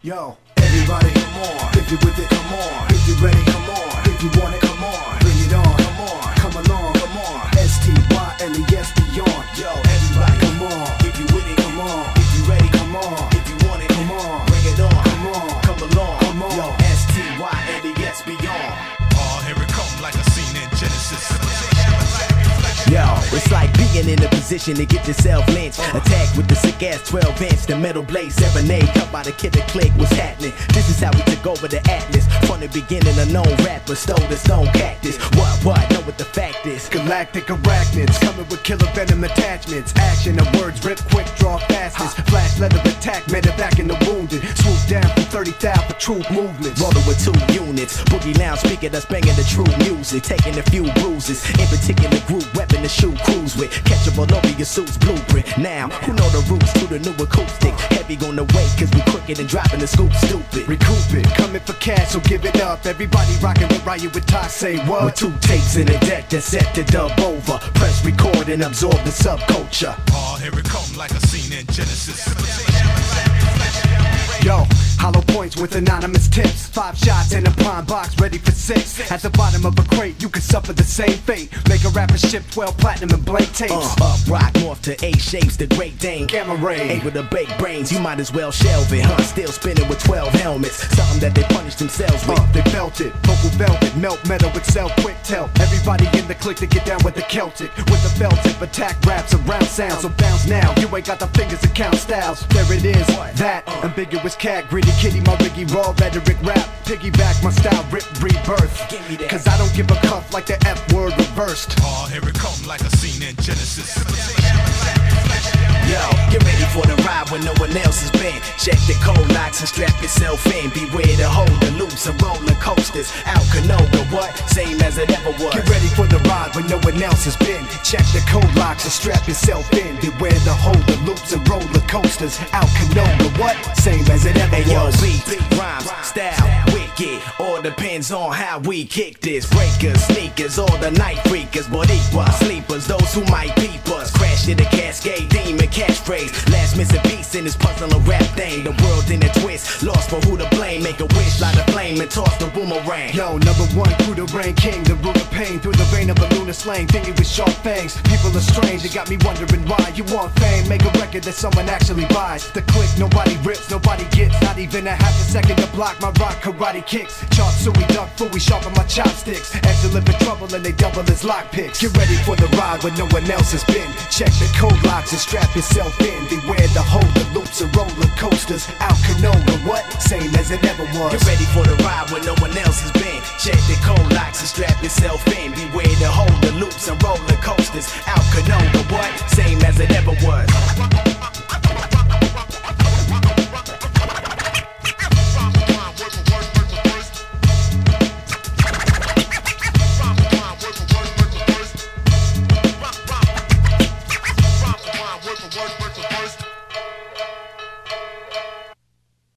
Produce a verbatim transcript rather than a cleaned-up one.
Yo, everybody come on. If you with it, come on. If you ready, come on. If you want it, come on. Bring it on, come on. Come along, come on. S T Y L E S beyond. Yo, everybody come on. If you with it, come on. If you ready, come on. If you want it, come on. Bring it on, come on. Come along, come on. Yo, S T Y L E S beyond. Oh, here it comes like a scene in Genesis. Yo, it's like being in a position to get yourself lynched. Attacked with the sick ass twelve inch, the metal blade serenade. Cut by the kid that click, what's happening? This is how we took over the Atlas. From the beginning, a known rapper stole the stone cactus. What, what? Know what the fact is? Galactic arachnids coming with killer venom attachments. Action and words rip quick, draw fastest. Flash leather attack, medevac in the wounded. Swoop down from thirty thousand for troop movements. Rolling with two units. Boogie lounge speaker that's banging the true music. Taking a few bruises. In particular group weapon to shoot cruise with. Catchable over your suit's blueprint. Now, who know the roots to the new acoustic? Heavy on the way, cause we crooked and dropping the scoop stupid. Recoup it, coming for cash, so give it up. Everybody rocking with Riot with Tox, say what? With two tapes in the deck that set the dub over. Press record and absorb the subculture. Oh, here it comes like a scene in Genesis. Yo, hollow points with anonymous tips. Five shots in a prime box, ready for six. At the bottom of a crate, you could suffer the same fate. Make a rapper ship twelve platinum and blank tapes. Uh, up, rock, morph to A shapes, the Great Dane. Gamma ray. Able to bake brains, you might as well shelve it, huh? Still spinning with twelve helmets. Something that they punish themselves with. Uh, they felt it, vocal velvet, melt metal with self quick tell. Everybody in the clique to get down with the Celtic. With the belt tip, attack raps around sound. So bounce now, you ain't got the fingers to count styles. There it is, that ambiguous cat, gritty kitty, my riggy raw rhetoric rap. Piggyback my style, rip, rebirth. Give me that. Cause I don't give a cuff like the F word reversed. Oh, here it comes like a scene in Genesis. Yo, get ready for the ride when no one else has been. Check the code locks and strap yourself in. Beware to hold the loops and roller coasters. Out Canoga, what? Same as it ever was. Get ready for the ride when no one else has been. Check the code locks and strap yourself in. Beware to hold the loops and roller coasters. Out Canoga, what? Same as it ever Hey, yo, was. beat, rhymes, style, wicked. All depends on how we kick this. Breakers, sneakers, all the night freakers. Boricua, sleepers, those who might peep us. Crash to the cascade, demon catchphrase. Last missing piece in this puzzle of rap thing. The world in a twist, lost for who to blame. Make a wish, light a flame, and toss the boomerang. Yo, number one, crew the rain king, the root of pain. Through the vein of a lunar slang, thinking with sharp fangs. People are strange, they got me wondering why. You want fame, make a record that someone actually buys. The click, nobody rips, nobody gets. Not even a half a second to block my rock karate kicks. Chop suey, duck fool, we sharpen my chopsticks. Extra live in trouble and they double as lockpicks. Get ready for the ride when no one else has been. Check the code locks and strap yourself in. Beware to hold the loops and roller coasters. Out Canoga, what? Same as it ever was. Get ready for the ride when no one else has been. Check the code locks and strap yourself in. Beware to hold the loops and roller coasters.